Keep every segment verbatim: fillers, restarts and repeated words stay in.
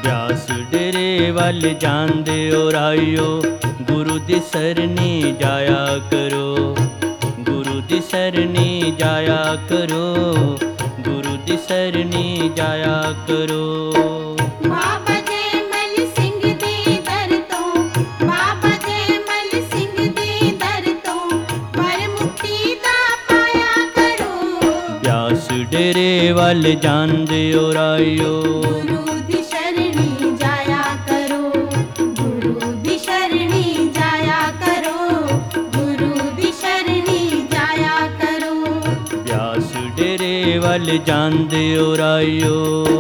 ਬਿਆਸ ਡੇਰੇ ਵੱਲ ਜਾਂਦੇ ਓ ਰਾਈਓ, ਗੁਰੂ ਦੀ ਸਰਨੀ ਜਾਇਆ ਕਰੋ, ਗੁਰੂ ਦੀ ਸਰਨੀ ਜਾਇਆ ਕਰੋ, ਗੁਰੂ ਦੀ ਸਰਨੀ ਜਾਇਆ ਕਰੋ। ਬਾਬਾ ਜੈਮਲ ਸਿੰਘ ਦੇ ਦਰ ਤੋਂ, ਬਾਬਾ ਜੈਮਲ ਸਿੰਘ ਦੇ ਦਰ ਤੋਂ, ਵਰ ਮੁਕਤੀ ਦਾ ਪਾਇਆ ਕਰੋ। ਬਿਆਸ ਡੇਰੇ ਵੱਲ ਜਾਂਦੇ ਓ ਰਾਈਓ, ਗੁਰੂ ਦੀ ਸ਼ਰਣੀ ਜਾਇਆ ਕਰੋ, ਗੁਰੂ ਦੀ ਸ਼ਰਣੀ ਜਾਇਆ ਕਰੋ, ਗੁਰੂ ਦੀ ਸ਼ਰਣੀ ਜਾਇਆ ਕਰੋ। ਬਿਆਸ ਡੇਰੇ ਵੱਲ ਜਾਂਦੇ ਓ ਰਾਈਓ।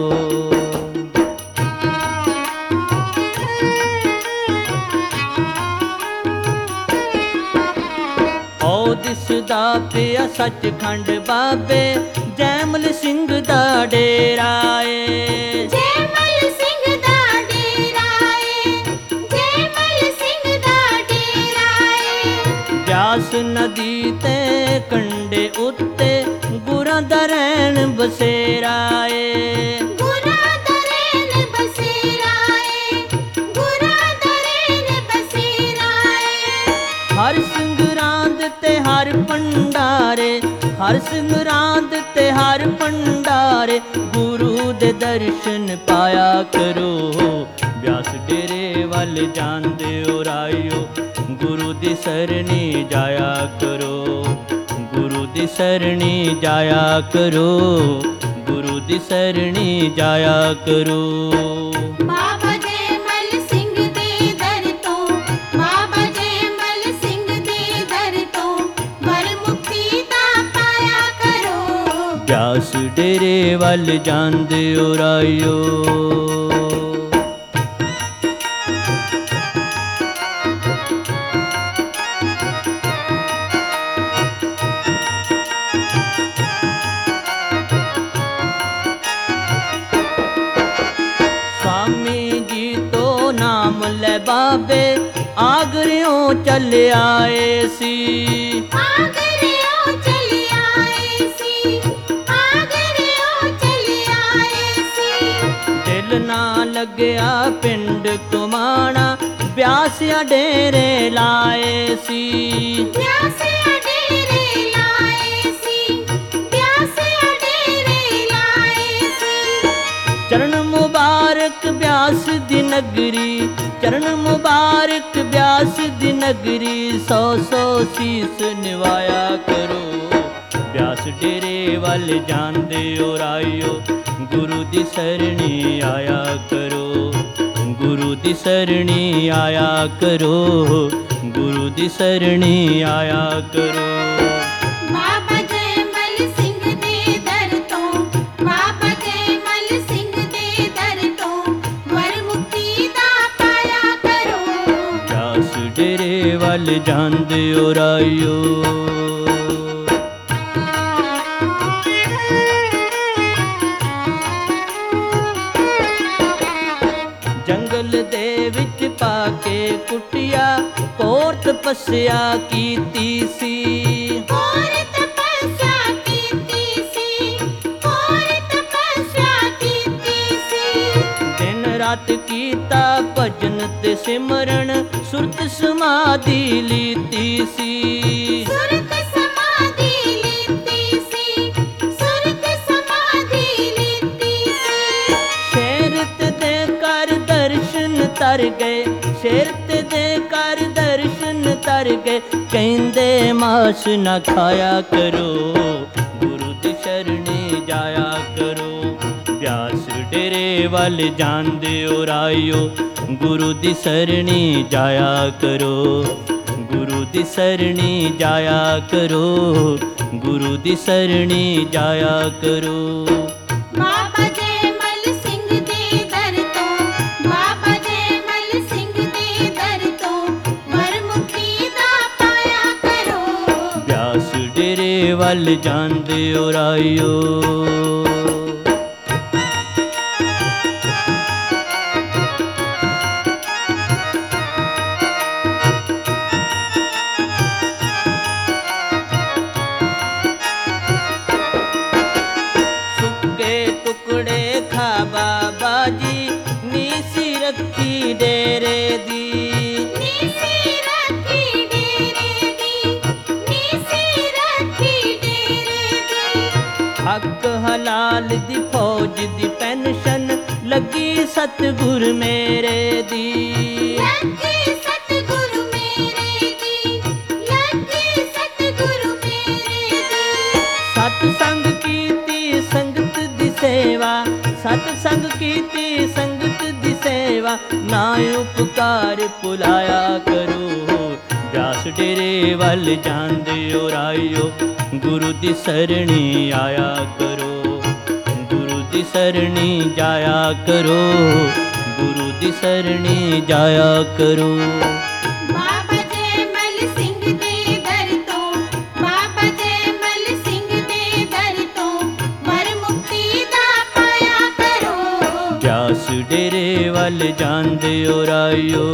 ਓ ਦਿਸਦਾ ਪਿਆ ਸੱਚਖੰਡ ਬਾਬੇ ਜੈਮਲ ਸਿੰਘ ਦਾ ਡੇਰਾ ਏ। ਜੈਮਲ ਸਿੰਘ ਦਾ ਡੇਰਾ ਏ, ਜੈਮਲ ਸਿੰਘ ਦਾ ਡੇਰਾ ਏ। ਬਿਆਸ ਨਦੀ ਤੇ ਕੰਢੇ ਉੱਤੇ ਗੁਰਾਂ ਦਾ ਰਹਿਣ ਬਸੇਰਾ ਏ। ਗੁਰਾਂ ਦਾ ਰਹਿਣ ਬਸੇਰਾ ਏ, ਗੁਰਾਂ ਦਾ ਰਹਿਣ ਬਸੇਰਾ ਏ। ਹਰ ਸੰਗਰਾਂਦ ਤੇ ਹਰ ਭੰਡਾਰੇ, ਹਰ ਸੰਗਰਾਂਦ ਤੇ ਹਰ ਭੰਡਾਰੇ, ਗੁਰੂ ਦੇ ਦਰਸ਼ਨ ਪਾਇਆ ਕਰੋ। ਬਿਆਸ ਡੇਰੇ ਵੱਲ ਜਾਂਦੇ ਓ ਰਾਈਓ, ਗੁਰੂ ਦੀ ਸਰਨੀ ਜਾਇਆ ਕਰੋ, ਗੁਰੂ ਦੀ ਸਰਨੀ ਜਾਇਆ ਕਰੋ, ਗੁਰੂ ਦੀ ਸਰਨੀ ਜਾਇਆ ਕਰੋ। ਬਾਬਾ ਜੈਮਲ ਸਿੰਘ ਦੇ ਦਰ ਤੋਂ, ਬਾਬਾ ਜੈਮਲ ਸਿੰਘ ਦੇ ਦਰ ਤੋਂ, ਵਰ ਮੁਕਤੀ ਦਾ ਪਾਇਆ ਕਰੋ। ਬਿਆਸ ਡੇਰੇ ਵੱਲ ਜਾਂਦੇ ਓ ਰਾਈਓ। स्वामी जी तो नाम ले बाबे आगरियों चल आए सी। आगरियों चले आए सी, आगरियों चले आए सी। दिल ना लगया पिंड कुमाना, ब्यासिया डेरे लाए सी। ब्यासिया डेरे लाए सी, ब्यासिया डेरे लाए सी। चरण मुबारक ब्यास दी नगरी, चरण मुबारक ब्यास दी नगरी, सौ सौ शीस निवाया करो। ब्यास डेरे वल जांदे ओ राइयो, गुरु दी सरणी आया करो, गुरु दी सरणी आया करो, गुरु दी सरणी आया करो। बाबा जैमल सिंह दे दर तो, बाबा जैमल सिंह दे दर तो, वर मुक्ति दा पाया करो। ब्यास डेरे वल जांदे ओ राइयो। जंगल दे विच पाके कुटिया, घोर तपस्या कीती सी। घोर तपस्या कीती सी, घोर तपस्या कीती सी। दिन रात कीता भजन ते सिमरन, सुरत समाधि लीती सी। सुरत समाधि लीती सी, सुरत समाधि लीती सी। शेरत दे कर दर्शन तर गए, शेरत दे कर दर्शन तर गए, कहंदे मास न खाया करो, गुरु दी शरणी जाया करो। ब्यास डेरे वल जांदे ओ राइयो, गुरु दी सरणी जाया करो, गुरु दी सरणी जाया करो, गुरु दी सरणी जाया करो। बाबा जैमल सिंह दे दर तो, बाबा जैमल सिंह दे दर तो, वर मुक्ति दा पाया करो। ब्यास डेरे वल जांदे ओ राइयो। सुके टुकड़े खा बाबा जी, नी ਰੱਖੀ ਡੇਰੇ ਦੀ। ਨੀਸੀ ਰੱਖੀ ਡੇਰੇ ਦੀ, ਨੀਸੀ ਰੱਖੀ ਡੇਰੇ ਦੀ। ਹੱਕ ਹਲਾਲ ਦੀ ਫੌਜ ਦੀ ਪੈਨਸ਼ਨ ਲੱਗੀ ਸਤਿਗੁਰ ਮੇਰੇ ਦੀ। ਲੱਗੀ ਸਤਿਗੁਰੂ ਮੇਰੇ ਦੀ, ਲੱਗੀ ਸਤਿਗੁਰੂ ਮੇਰੇ ਦੀ। ਸਤ ਸੰਗ ਕੀਤੀ ਸੰਗਤ ਦੀ ਸੇਵਾ, ਸਤ ਸੰਗ ਕੀਤੀ ਸੰਗਤ ਦੀ ਸੇਵਾ, ਨਾ ਉਪਕਾਰ ਭੁਲਾਇਆ ਕਰੋ। ਬਿਆਸ ਡੇਰੇ ਵੱਲ ਜਾਂਦੇ ਓ ਰਾਇਓ, ਗੁਰੂ ਦੀ ਸਰਣੀ ਆਇਆ ਕਰੋ। ਗੁਰੂ ਦੀ ਸਰਣੀ ਜਾਇਆ ਕਰੋ, ਗੁਰੂ ਦੀ ਸਰਣੀ ਜਾਇਆ ਕਰੋ। ਬਾਬਾ ਜੈਮਲ ਸਿੰਘ ਦੇ ਦਰ ਤੋਂ, ਬਾਬਾ ਜੈਮਲ ਸਿੰਘ ਦੇ ਦਰ ਤੋਂ, ਵਰ ਮੁਕਤੀ ਦਾ ਪਾਇਆ ਕਰੋ। ਬਿਆਸ ਡੇਰੇ ਵੱਲ ਜਾਂਦੇ ਓ ਰਾਇਓ।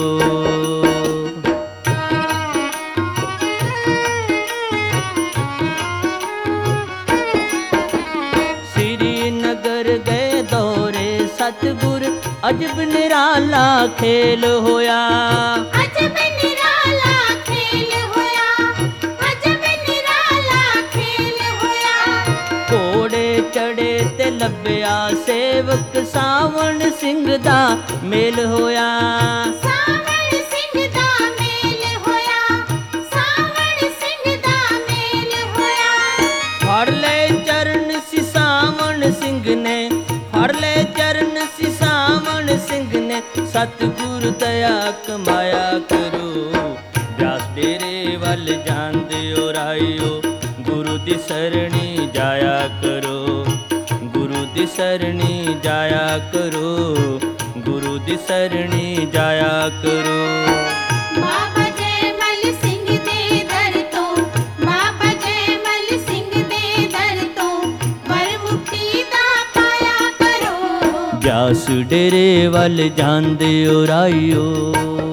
ਸ੍ਰੀਨਗਰ ਗਏ ਦੌਰੇ ਸਤਿਗੁਰ, ਅਜਬ ਨਿਰਾਲਾ ਖੇਲ ਹੋਇਆ। ਅਜਬ ਨਿਰਾਲਾ ਖੇਲ ਹੋਇਆ, ਅਜਬ ਨਿਰਾਲਾ ਖੇਲ ਹੋਇਆ। ਘੋੜੇ ਚੜੇ ਤੇ ਲੱਭਿਆ ਸੇਵਕ, ਸਾਵਣ ਸਿੰਘ ਦਾ ਮੇਲ ਹੋਇਆ। ਸਾਵਣ ਸਿੰਘ ਦਾ ਮੇਲ ਹੋਇਆ, ਸਾਵਣ ਸਿੰਘ ਦਾ ਮੇਲ ਹੋਇਆ। ਫੜ ਲੈ ਚਰਨ ਸੀ ਸਾਵਣ ਸਿੰਘ ਨੇ, ਫੜ ਲੈ ਚਰਨ ਸੀ ਸਾਵਣ ਸਿੰਘ ਨੇ, ਸਤਿਗੁਰ ਦਇਆ ਕਮਾਇਆ ਕਰੋ। ਬਿਆਸ ਡੇਰੇ ਵੱਲ ਜਾਂਦੇ ਓ ਰਾਇਓ, ਗੁਰੂ ਦੀ ਸਰਣੀ ਜਾਇਆ ਕਰੋ। ਗੁਰੂ ਦੀ ਸਰਣੀ ਜਾਇਆ ਕਰੋ, ਗੁਰੂ ਦੀ ਸਰਣੀ ਜਾਇਆ ਕਰੋ। ਬਾਬਾ ਜੈਮਲ ਸਿੰਘ ਦੇ ਦਰ ਤੋਂ, ਬਾਬਾ ਜੈਮਲ ਸਿੰਘ ਦੇ ਦਰ ਤੋਂ, ਵਰ ਮੁਕਤੀ ਦਾ ਪਾਇਆ ਕਰੋ। ਬਿਆਸ ਡੇਰੇ ਵੱਲ ਜਾਂਦੇ ਓ ਰਾਇਓ।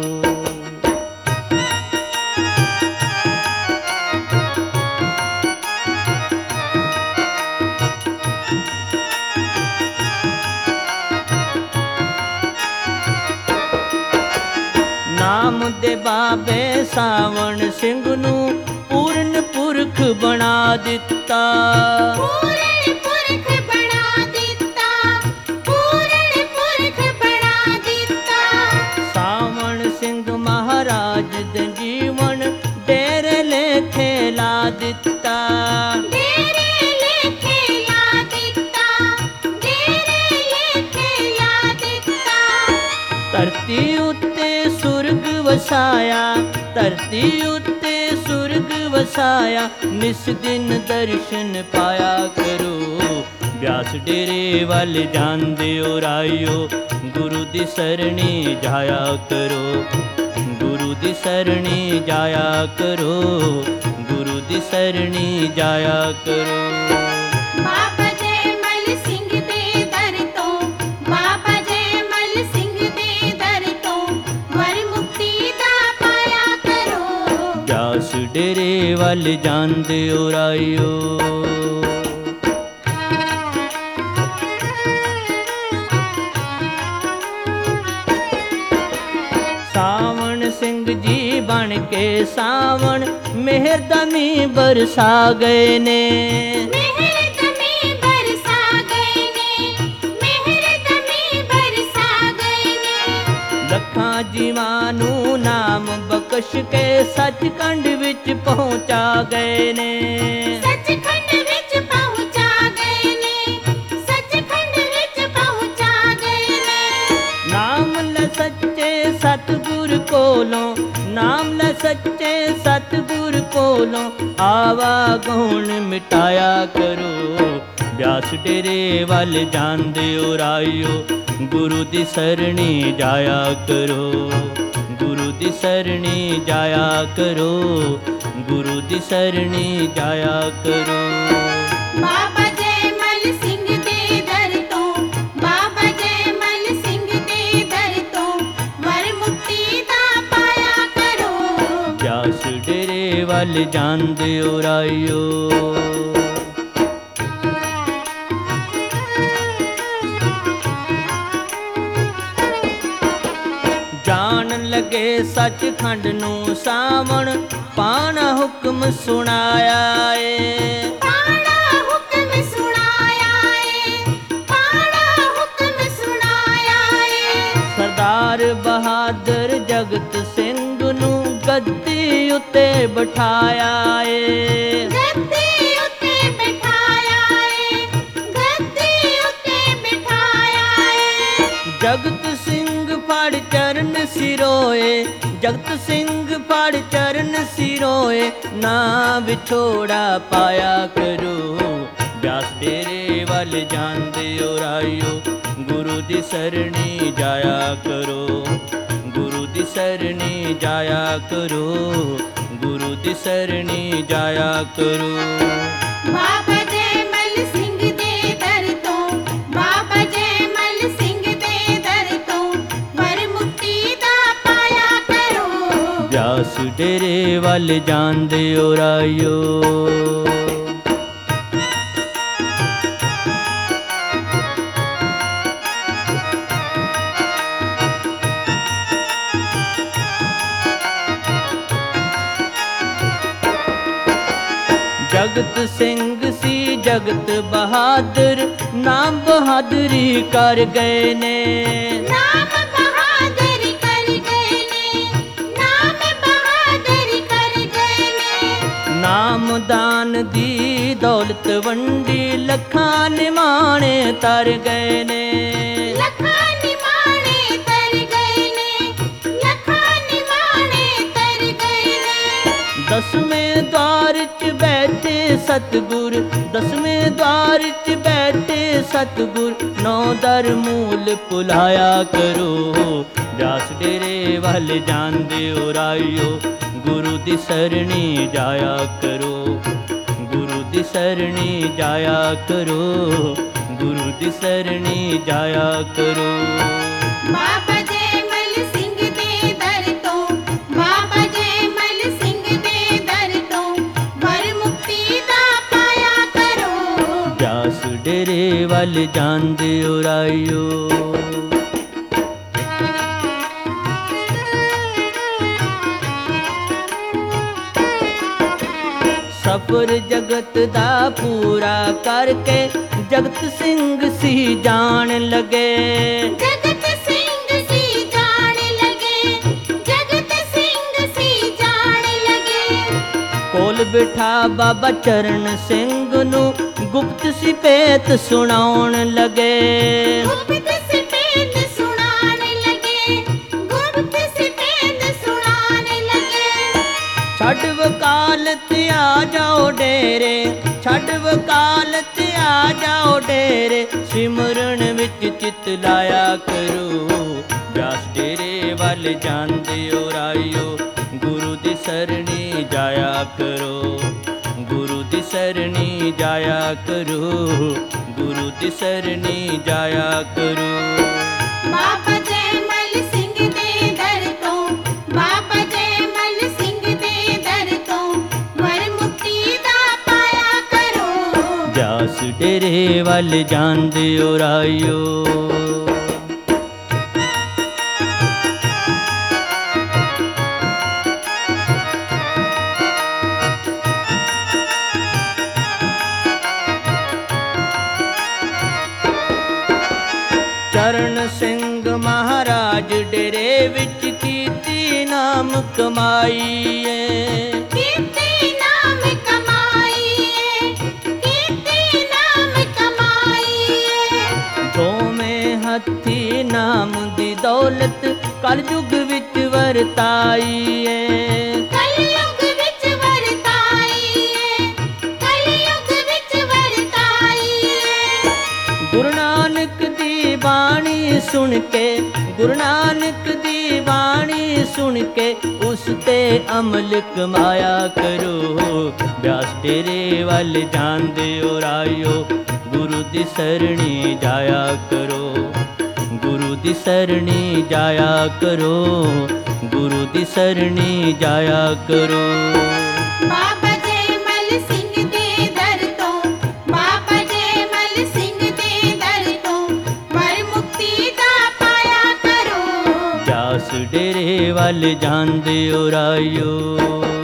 ਨਾਮ ਦੇ ਬਾਬੇ ਸਾਵਣ ਸਿੰਘ ਨੂੰ ਪੂਰਨ ਪੁਰਖ ਬਣਾ ਦਿੱਤਾ। ਪੂਰਨ ਪੁਰਖ ਬਣਾ ਦਿੱਤਾ, ਪੂਰਨ ਪੁਰਖ ਬਣਾ ਦਿੱਤਾ। ਸਾਵਣ ਸਿੰਘ ਮਹਾਰਾਜ ਦੇ ਜੀਵਨ ਡੇਰੇ ਲੇਖੇ ਲਾ ਦਿੱਤਾ। ਡੇਰੇ ਲੇਖੇ ਲਾ ਦਿੱਤਾ, ਡੇਰੇ ਲੇਖੇ ਲਾ ਦਿੱਤਾ। ਧਰਤੀ ਉੱਤੇ ਸੁਰਗ ਵਸਾਇਆ, ਧਰਤੀ ਉੱਤੇ ਸੁਰਗ ਵਸਾਇਆ, ਨਿਸ ਦਿਨ ਦਰਸ਼ਨ ਪਾਇਆ ਕਰੋ। ਬਿਆਸ ਡੇਰੇ ਵੱਲ ਜਾਂਦੇ ਓ ਰਾਇਓ, ਗੁਰੂ ਦੀ ਸਰਣੀ ਜਾਇਆ ਕਰੋ। ਗੁਰੂ ਦੀ ਸਰਣੀ ਜਾਇਆ ਕਰੋ, ਗੁਰੂ ਦੀ ਸਰਣੀ ਜਾਇਆ ਕਰੋ। ਬਾਬਾ ਜੈਮਲ ਸਿੰਘ ਦੇ ਦਰ ਤੋਂ, ਬਾਬਾ ਜੈਮਲ ਸਿੰਘ ਦੇ ਦਰ ਤੋਂ, ਵਰ ਮੁਕਤੀ ਦਾ ਪਾਇਆ ਕਰੋ। ਬਿਆਸ ਡੇਰੇ ਵੱਲ ਜਾਂਦੇ ਓ ਰਾਇਓ। ਸਾਵਣ ਸਿੰਘ ਜੀ ਬਣ ਕੇ ਸਾਵਣ ਮਿਹਰ ਦਾ ਮੀਂਹ ਬਰਸਾ ਗਏ ਨੇ। ਮਿਹਰ ਦਮੀ ਬਰਸਾ ਗਏ ਨੇ, ਮਿਹਰ ਦਮੀ ਬਰਸਾ ਗਏ ਨੇ। ਲੱਖਾਂ ਜੀਵਾਂ ਨੂੰ ਨਾਮ ਬਖਸ਼ ਕੇ ਸੱਚਖੰਡ ਵਿੱਚ ਪਹੁੰਚਾ ਗਏ ਨੇ। ਸੱਚਖੰਡ ਵਿੱਚ ਪਹੁੰਚਾ ਗਏ ਨੇ, ਸੱਚਖੰਡ ਵਿੱਚ ਪਹੁੰਚਾ ਗਏ ਨੇ। ਨਾਮ ਲੈ ਸੱਚੇ ਸਤਿਗੁਰ ਕੋਲੋਂ, ਨਾਮ ਲੈ ਸੱਚੇ ਸਤਿਗੁਰ ਕੋਲੋਂ, ਆਵਾ ਗੌਣ ਮਿਟਾਇਆ ਕਰੋ। ਬਿਆਸ ਡੇਰੇ ਵੱਲ ਜਾਂਦੇ ਓ ਰਾਇਓ, ਗੁਰੂ ਦੀ ਸਰਣੀ ਜਾਇਆ ਕਰੋ। ਗੁਰੂ ਦੀ ਸਰਣੀ ਜਾਇਆ ਕਰੋ, ਗੁਰੂ ਦੀ ਸਰਣੀ ਜਾਇਆ ਕਰੋ। ਬਾਬਾ ਜੈਮਲ ਸਿੰਘ ਦੇ ਦਰ ਤੋਂ, ਬਾਬਾ ਜੈਮਲ ਸਿੰਘ ਦੇ ਦਰ ਤੋਂ, ਵਰ ਮੁਕਤੀ ਦਾ ਪਾਇਆ ਕਰੋ। ਬਿਆਸ ਡੇਰੇ ਵੱਲ ਜਾਂਦੇ ਓ ਰਾਇਓ। ਜਾਣ ਲੱਗੇ ਸੱਚਖੰਡ ਨੂੰ ਸਾਵਣ ਪਾਣਾ ਹੁਕਮ ਸੁਣਾਇਆ ਏ ਪਾਣਾ ਹੁਕਮ ਸੁਣਾਇਆ ਏ ਪਾਣਾ ਹੁਕਮ ਸੁਣਾਇਆ ਏ ਸਰਦਾਰ ਬਹਾਦਰ ਜਗਤ ਸਿੰਘ ਨੂੰ ਗੱਦੀ ਉੱਤੇ ਬਿਠਾਇਆ ਏ ਗੱਦੀ ਉੱਤੇ ਬਿਠਾਇਆ ਏ ਗੱਦੀ ਉੱਤੇ ਬਿਠਾਇਆ ਏ ਜਗਤ ਸਿੰਘ ਫੜ ਚਰਨ ਸਿਰੋਏ ਜਗਤ ਸਿੰਘ ਫੜ ਚਰਨ ਸਿਰੋਏ ਨਾ ਵਿਛੋੜਾ ਪਾਇਆ ਕਰੋ ਬਿਆਸ ਡੇਰੇ ਵੱਲ ਜਾਂਦੇ ਓ ਰਾਇਓ ਗੁਰੂ ਦੀ ਸਰਣੀ ਜਾਇਆ ਕਰੋ ਗੁਰੂ ਦੀ ਸਰਣੀ ਜਾਇਆ ਕਰੋ ਗੁਰੂ ਦੀ ਸਰਣੀ ਜਾਇਆ ਕਰੋ ਬਾਬਾ ਜੈਮਲ ਸਿੰਘ ਦੇ ਦਰ ਤੋਂ ਬਾਬਾ ਜੈਮਲ ਸਿੰਘ ਦੇ ਦਰ ਤੋਂ ਵਰ ਮੁਕਤੀ ਦਾ ਪਾਇਆ ਕਰੋ ਬਿਆਸ ਡੇਰੇ ਵੱਲ ਜਾਂਦੇ ਓ ਰਾਇਓ ਜਗਤ ਸਿੰਘ ਸੀ ਜਗਤ ਬਹਾਦਰ ਨਾਮ ਬਹਾਦਰੀ ਕਰ ਗਏ ਨੇ ਨਾਮ ਬਹਾਦਰ ਕਰ ਗਏ ਨੇ ਨਾਮ ਬਹਾਦਰ ਕਰ ਗਏ ਨੇ ਨਾਮ ਦਾਨ ਦੀ ਦੌਲਤ ਵੰਡੀ ਲੱਖਾਂ ਨਿਮਾਣੇ ਤਰ ਗਏ ਨੇ ਲੱਖਾਂ ਨਿਮਾਣੇ ਤਰ ਗਏ ਨੇ ਲੱਖਾਂ ਨਿਮਾਣੇ ਤਰ ਗਏ ਨੇ ਦਸਵੇਂ ਦਵਾਰ ਚ ਬੈਠੇ ਸਤਿਗੁਰ ਦਸਵੇਂ ਦਵਾਰ ਚ ਬੈਠੇ ਸਤਿਗੁਰ ਨੌ ਦਰ ਮੂਲ ਭੁਲਾਇਆ ਕਰੋ ਬਿਆਸ ਡੇਰੇ ਵੱਲ ਜਾਂਦੇ ਓ ਰਾਇਓ ਗੁਰੂ ਦੀ ਸਰਣੀ ਜਾਇਆ ਕਰੋ ਗੁਰੂ ਦੀ ਸਰਣੀ ਜਾਇਆ ਕਰੋ ਗੁਰੂ ਦੀ ਸਰਣੀ ਜਾਇਆ ਕਰੋ ਬਾਬਾ ਜੈਮਲ ਸਿੰਘ ਦੇ ਦਰ ਤੋਂ ਬਾਬਾ ਜੈਮਲ ਸਿੰਘ ਦੇ ਦਰ ਤੋਂ ਵਰ ਮੁਕਤੀ ਦਾ ਪਾਇਆ ਕਰੋ ਬਿਆਸ ਡੇਰੇ ਵੱਲ ਜਾਂਦੇ ਓ ਰਾਇਓ ਸਫਰ ਜਗਤ ਦਾ ਪੂਰਾ ਕਰਕੇ ਜਗਤ ਸਿੰਘ ਸੀ ਜਾਣ ਲਗੇ ਜਗਤ ਸਿੰਘ ਸੀ ਜਾਣ ਲਗੇ ਜਗਤ ਸਿੰਘ ਸੀ ਜਾਣ ਲਗੇ ਕੋਲ ਬਿਠਾ ਬਾਬਾ ਚਰਨ ਸਿੰਘ ਨੂੰ ਗੁਪਤ ਸਿਪੇਤ ਸੁਣਾਉਣ ਲਗੇ ਗੁਪਤ ਸਿਪੇਤ ਸੁਣਾਉਣ ਲਗੇ ਗੁਪਤ ਸਿਪੇਤ ਸੁਣਾਉਣ ਲਗੇ ਛੱਡ ਵਕਾਲਤ ਆ ਜਾਓ ਡੇਰੇ ਛੱਡ ਵਕਾਲਤ ਆ ਜਾਓ ਡੇਰੇ ਸਿਮਰਨ ਵਿੱਚ ਚਿਤ ਲਾਇਆ ਕਰੋ ਬਿਆਸ ਡੇਰੇ ਵੱਲ ਜਾਂਦੇ ਓ ਰਾਇਓ ਗੁਰੂ ਦੀ ਸਰਣੀ ਜਾਇਆ ਕਰੋ ਗੁਰੂ ਦੀ ਸਰਣੀ ਜਾਇਆ ਕਰੋ ਗੁਰੂ ਦੀ ਸਰਣੀ ਜਾਇਆ ਕਰੋ ਬਾਬਾ ਜੈਮਲ ਸਿੰਘ ਦੇ ਦਰ ਤੋਂ ਬਾਬਾ ਜੈਮਲ ਸਿੰਘ ਦੇ ਦਰ ਤੋਂ ਵਰ ਮੁਕਤੀ ਦਾ ਪਾਇਆ ਕਰੋ ਬਿਆਸ ਡੇਰੇ ਵੱਲ ਜਾਂਦੇ ਓ ਰਾਇਓ ਚਰਨ ਸਿੰਘ ਮਹਾਰਾਜ ਡੇਰੇ ਵਿੱਚ ਕੀਤੀ ਨਾਮ ਕਮਾਈਏ ਕੀਤੇ ਨਾਮ ਕਮਾਈਏ ਕੀਤੇ ਨਾਮ ਕਮਾਈਏ ਦੋਵੇਂ ਹੱਥੀ ਨਾਮ ਦੀ ਦੌਲਤ ਕਲਯੁਗ ਵਿੱਚ ਵਰਤਾਈਏ ਕਲਯੁਗ ਵਿੱਚ ਵਰਤਾਈਏ ਕਲਯੁਗ ਵਿੱਚ ਵਰਤਾਈਏ ਗੁਰੂ ਨਾਨਕ ਦੀ ਬਾਣੀ ਸੁਣ ਕੇ ਗੁਰੂ ਨਾਨਕ ਦੀ ਬਾਣੀ ਸੁਣ ਕੇ ਉਸ ਤੇ ਅਮਲ ਕਮਾਇਆ ਕਰੋ ਬਿਆਸ ਡੇਰੇ ਵੱਲ ਜਾਂਦੇ ਓ ਰਾਇਓ ਗੁਰੂ ਦੀ ਸਰਣੀ ਜਾਇਆ ਕਰੋ ਗੁਰੂ ਦੀ ਸਰਣੀ ਜਾਇਆ ਕਰੋ ਗੁਰੂ ਦੀ ਸਰਣੀ ਜਾਇਆ ਕਰੋ ਬਾਬਾ ਜੈਮਲ ਸਿੰਘ ਦੇ ਦਰ ਤੋਂ ਬਾਬਾ ਜੈਮਲ ਸਿੰਘ ਦੇ ਦਰ ਤੋਂ ਵਰ ਮੁਕਤੀ ਦਾ ਪਾਇਆ ਕਰੋ ਬਿਆਸ ਡੇਰੇ ਵੱਲ ਜਾਂਦੇ ਓ ਰਾਇਓ।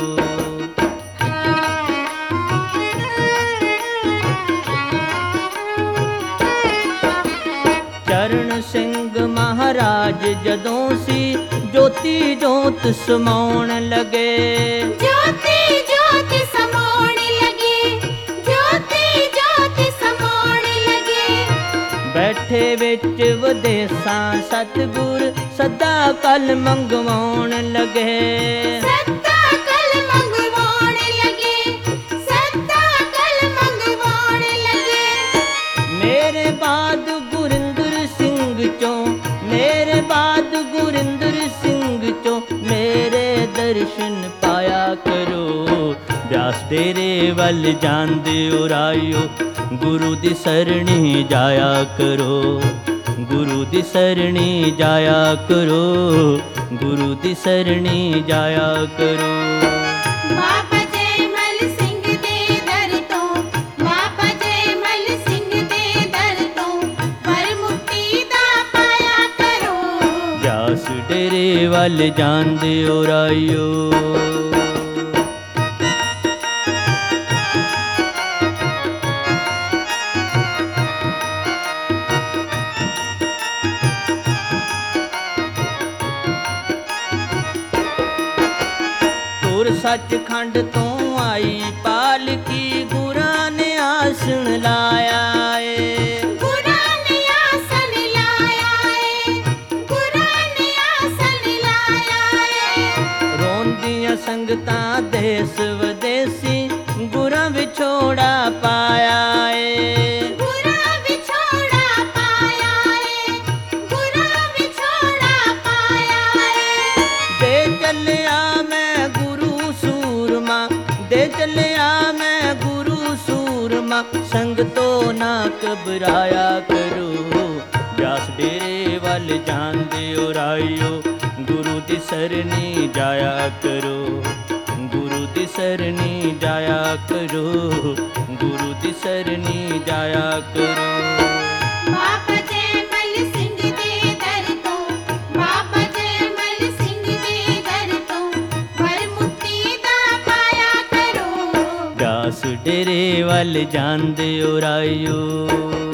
ਚਰਨ ਸਿੰਘ ਮਹਾਰਾਜ ਜਦੋਂ ਸੀ ਜੋਤੀ ਜੋਤ ਸਮਾਉਣ ਲਗੇ। ਜੋਤੀ ਜੋਤ ਸਮਾਉਣ ਲਗੇ, ਜੋਤੀ ਜੋਤ ਸਮਾਉਣ ਲਗੇ। ਬੈਠੇ ਵਿੱਚ ਵਿਦੇਸਾਂ ਸਤਿਗੁਰ ਸਦਾ ਕਲ ਮੰਗਵਾਉਣ ਲਗੇ। ਸਦਾ ਕਲ ਮੰਗਵਾਉਣ ਲਗੇ, ਸਦਾ ਕਲ ਮੰਗਵਾਉਣ ਲਗੇ। ਮੇਰੇ ਬਾਦ ਗੁਰਿੰਦਰ ਸਿੰਘ ਚੋਂ, ਮੇਰੇ ਬਾਦ ਗੁਰਿੰਦਰ ਸਿੰਘ ਚੋਂ ਮੇਰੇ ਦਰਸ਼ਨ ਪਾਇਆ ਕਰੋ। ਬਿਆਸ ਡੇਰੇ ਵੱਲ ਜਾਂਦੇ ਓ ਰਾਇਓ, ਗੁਰੂ ਦੀ ਸਰਣੀ ਜਾਇਆ ਕਰੋ। ਗੁਰੂ ਦੀ ਸਰਣੀ ਜਾਇਆ ਕਰੋ, ਗੁਰੂ ਦੀ ਸਰਣੀ ਜਾਇਆ ਕਰੋ। ਬਾਬਾ ਜੈਮਲ ਸਿੰਘ ਦੇ ਦਰ ਤੋਂ, ਬਾਬਾ ਜੈਮਲ ਸਿੰਘ ਦੇ ਦਰ ਤੋਂ ਵਰ ਮੁਕਤੀ ਦਾ ਪਾਇਆ ਕਰੋ। ਬਿਆਸ ਡੇਰੇ ਵੱਲ ਜਾਂਦੇ ਓ ਰਾਇਓ। ਸੱਚਖੰਡ ਤੋਂ ਆਈ ਪਾਲਕੀ ਗੁਰਾਂ ਨੇ ਆਸਣ ਲਾਇਆ ਏ। ਗੁਰਾਂ ਨੇ ਆਸਣ ਲਾਇਆ ਏ, ਗੁਰਾਂ ਨੇ ਆਸਣ ਲਾਇਆ ਏ। ਰੋਂਦੀਆਂ ਸੰਗਤਾਂ ਦੇਸ ਵਿਦੇਸੀ ਗੁਰਾਂ ਵਿਛੋੜਾ ਪਾਇਆ ਏ। ਗੁਰਾਂ ਵਿਛੋੜਾ ਪਾਇਆ ਏ, ਗੁਰਾਂ ਵਿਛੋੜਾ ਪਾਇਆ ਏ। ਦੇ ਚੱਲਿਆ ਮੈਂ ਗੁਰੂ ਸੂਰਮਾ, ਦੇ ਚੱਲਿਆ ਮੈਂ ਗੁਰੂ ਸੂਰਮਾ, ਸੰਗਤੋਂ ਨਾ ਘਬਰਾਇਆ ਕਰੋ। ਬਿਆਸ ਡੇਰੇ ਵੱਲ ਜਾਂਦੇ ਓ ਰਾਇਓ, ਗੁਰੂ ਦੀ ਸਰਣੀ ਜਾਇਆ ਕਰੋ। ਗੁਰੂ ਦੀ ਸਰਣੀ ਜਾਇਆ ਕਰੋ, ਗੁਰੂ ਦੀ ਸਰਣੀ ਜਾਇਆ ਕਰੋ। ਬਾਬਾ ਜੈਮਲ ਸਿੰਘ ਦੇ ਦਰ ਤੋਂ, ਬਾਬਾ ਜੈਮਲ ਸਿੰਘ ਦੇ ਦਰ ਤੋਂ ਵਰ ਮੁਕਤੀ ਦਾ ਪਾਇਆ ਕਰੋ। ਬਿਆਸ ਡੇਰੇ ਵੱਲ ਜਾਂਦੇ ਓ ਰਾਇਓ।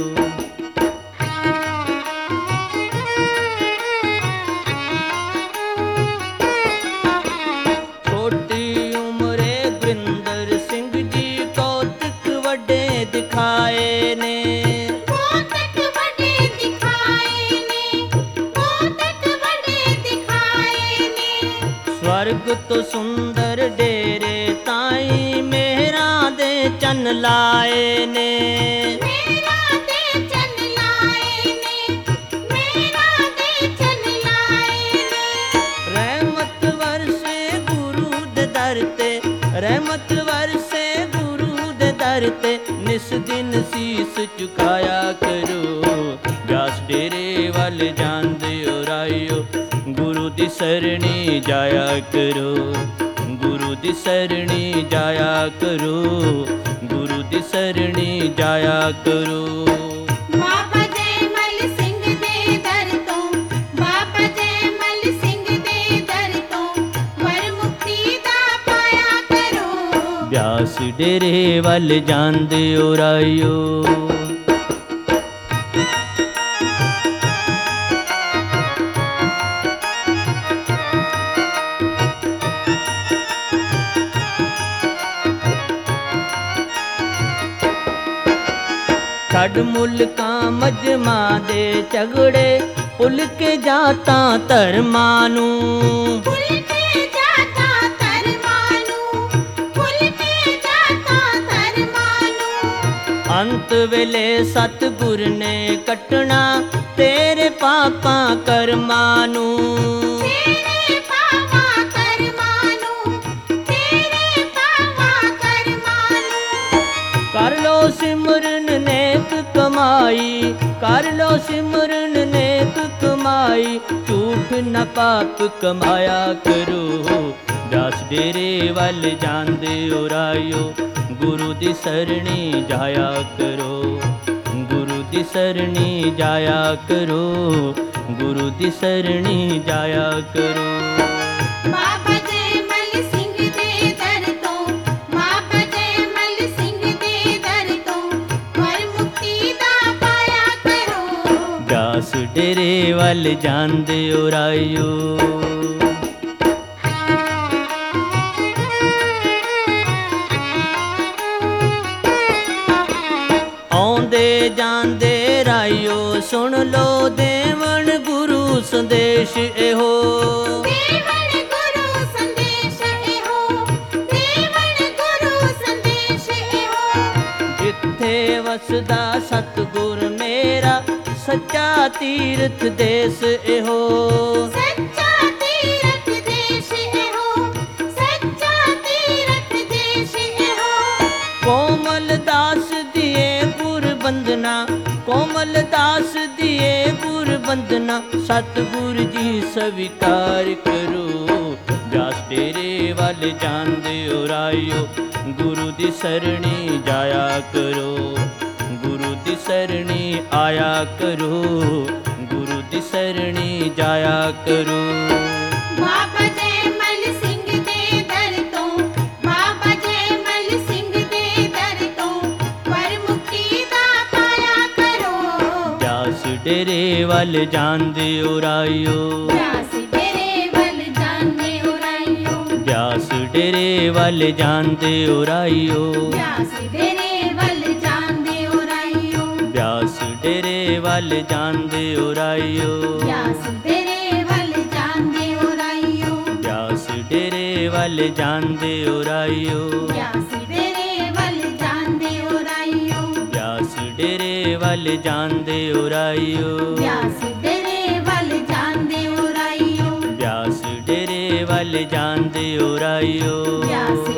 ਛੋਟੀ ਉਮਰੇ ਗੁਰਿੰਦਰ ਸਿੰਘ ਜੀ ਕੌਤਕ ਵੱਡੇ ਦਿਖਾਏ ਨੇ। ਕੌਤਕ ਵੱਡੇ ਦਿਖਾਏ ਨੇ, ਕੌਤਕ ਵੱਡੇ ਦਿਖਾਏ ਨੇ। ਸਵਰਗ ਤੋਂ ਸੁੰਦਰ ਡੇਰੇ ਤਾਈਂ ਮੇਹਰਾਂ ਦੇ ਚੰਨ ਲਾਏ ਨੇ। ਮੇਰਾ ਦੇ ਚੰਨ ਲਾਏ ਨੇ, ਮੇਰਾ ਦੇ ਚੰਨ ਲਾਏ ਨੇ। ਰਹਿਮਤ ਵਰਸੇ ਗੁਰੂ ਦੇ ਦਰ ਤੇ, ਰਹਿਮਤ ਵਰਸੇ ਗੁਰੂ ਦੇ ਦਰ ਤੇ, ਨਿਸ ਦਿਨ ਸੀਸ ਝੁਕਾਇਆ ਕਰੋ। ਬਿਆਸ ਡੇਰੇ ਵੱਲ ਜਾਂਦੇ ਓ ਰਾਇਓ, ਗੁਰੂ ਦੀ ਸਰਣੀ ਜਾਇਆ ਕਰੋ। ਗੁਰੂ ਦੀ ਸਰਣੀ ਜਾਇਆ ਕਰੋ, ਗੁਰੂ ਦੀ ਸਰਣੀ ਜਾਇਆ ਕਰੋ। ਬਾਬਾ ਜੈਮਲ ਸਿੰਘ ਦੇ ਦਰ ਤੋਂ, ਬਾਬਾ ਜੈਮਲ ਸਿੰਘ ਦੇ ਦਰ ਤੋਂ ਵਰ ਮੁਕਤੀ ਦਾ ਪਾਇਆ ਕਰੋ। ਬਿਆਸ ਡੇਰੇ ਵੱਲ ਜਾਂਦੇ ਓ ਰਾਇਓ। ਛੱਡ ਮੁਲਕਾਂ ਮਜਮਾ ਦੇ ਝਗੜੇ, ਭੁੱਲ ਕੇ ਜਾਤਾਂ ਧਰਮਾਂ ਨੂੰ। ਭੁੱਲ ਕੇ ਜਾਤਾਂ ਧਰਮਾਂ ਨੂੰ, ਭੁੱਲ ਕੇ ਜਾਤਾਂ ਧਰਮਾਂ ਨੂੰ। ਅੰਤ ਵੇਲੇ ਸਤਿਗੁਰ ਨੇ ਕੱਟਣਾ ਤੇਰੇ ਪਾਪਾਂ ਕਰਮਾਂ ਨੂੰ। ਤੇਰੇ ਪਾਵਾਂ ਕਰਮਾਂ ਨੂੰ, ਤੇਰੇ ਪਾਵਾਂ ਕਰਮਾਂ ਨੂੰ। ਕਰ ਲੋ ਸਿਮਰਨ ਨੇਕ ਕਮਾਈ, ਕਰ ਲੋ ਸਿਮਰਨ ਨੇਕ ਕਮਾਈ, ਝੂਠ ਨਾ ਪਾਪ ਕਮਾਇਆ ਕਰੋ। ਬਿਆਸ ਡੇਰੇ ਵੱਲ ਜਾਂਦੇ ਓ ਰਾਇਓ, ਗੁਰੂ ਦੀ ਸਰਣੀ ਜਾਇਆ ਕਰੋ। ਗੁਰੂ ਦੀ ਸਰਣੀ ਜਾਇਆ ਕਰੋ, ਗੁਰੂ ਦੀ ਸਰਣੀ ਜਾਇਆ ਕਰੋ। ਬਾਬਾ ਜੈਮਲ ਸਿੰਘ ਦੇ ਦਰ ਤੋਂ, ਬਾਬਾ ਜੈਮਲ ਸਿੰਘ ਦੇ ਦਰ ਤੋਂ ਵਰ ਮੁਕਤੀ ਦਾ ਪਾਇਆ ਕਰੋ। ਬਿਆਸ ਡੇਰੇ ਵੱਲ ਜਾਂਦੇ ਓ ਰਾਇਓ, ਆਉਂਦੇ ਜਾਂਦੇ ਰਾਇਓ ਸੁਣ ਲੋ ਦੇਵਨ ਗੁਰੂ ਸੰਦੇਸ਼ ਇਹੋ। ਦੇਵਨ ਗੁਰੂ ਸੰਦੇਸ਼ ਇਹੋ, ਦੇਵਨ ਗੁਰੂ ਸੰਦੇਸ਼ ਇਹੋ। ਜਿੱਥੇ ਵਸਦਾ ਸਤਿਗੁਰ ਮੇਰਾ ਸੱਚਾ ਤੀਰਥ ਦੇਸ ਇਹੋ। ਸੱਚਾ ਤੀਰਥ ਦੇਸ਼ ਇਹੋ, ਸੱਚਾ ਤੀਰਥ ਦੇਸ਼ ਇਹੋ। ਕੋਮਲ ਦਾਸ ਦੀਏ ਗੁਰ ਬੰਦਨਾ, ਕੋਮਲ ਦਾਸ ਦੀਏ ਗੁਰ ਬੰਦਨਾ ਸਤਿਗੁਰ ਜੀ ਸਵੀਕਾਰ ਕਰੋ। ਬਿਆਸ ਡੇਰੇ ਵੱਲ ਜਾਂਦੇ ਓ ਰਾਇਓ, ਗੁਰੂ ਦੀ ਸਰਣੀ ਜਾਇਆ ਕਰੋ। ਗੁਰੂ ਦੀ ਸਰਣੀ ਆਇਆ ਕਰੋ, ਗੁਰੂ ਦੀ ਸਰਣੀ ਜਾਇਆ ਕਰੋ। ਬਾਬਾ ਜੈਮਲ ਸਿੰਘ ਦੇ ਦਰ ਤੋਂ, ਬਾਬਾ ਜੈਮਲ ਸਿੰਘ ਦੇ ਦਰ ਤੋਂ ਵਰ ਮੁਕਤੀ ਦਾ ਪਾਇਆ ਕਰੋ। ਬਿਆਸ ਡੇਰੇ ਵੱਲ ਜਾਂਦੇ ਓ ਰਾਇਓ, ਬਿਆਸ ਡੇਰੇ ਵੱਲ ਜਾਂਦੇ ਓ ਰਾਇਓ, ਬਿਆਸ ਡੇਰੇ ਵੱਲ ਜਾਂਦੇ ਓ ਰਾਇਓ। ਬਿਆਸ ਡੇਰੇ ਵੱਲ ਜਾਂਦੇ ਓ ਰਾਇਓ, ਬਿਆਸ ਡੇਰੇ ਵੱਲ ਜਾਂਦੇ ਓ ਰਾਇਓ। ਬਿਆਸ ਡੇਰੇ ਵੱਲ ਜਾਂਦੇ ਓ ਰਾਇਓ, ਬਿਆਸ ਡੇਰੇ ਵੱਲ ਜਾਂਦੇ ਓ ਰਾਇਓ। ਬਿਆਸ ਡੇਰੇ ਵੱਲ ਜਾਂਦੇ ਓ ਰਾਇਓ, ਬਿਆਸ ਡੇਰੇ ਵੱਲ ਜਾਂਦੇ ਓ ਰਾਇਓ। ਬਿਆਸ ਡੇਰੇ ਵੱਲ ਜਾਂਦੇ ਓ ਰਾਇਓ, ਬਿਆਸ ਡੇਰੇ ਵੱਲ ਜਾਂਦੇ ਓ ਰਾਇਓ। ਬਿਆਸ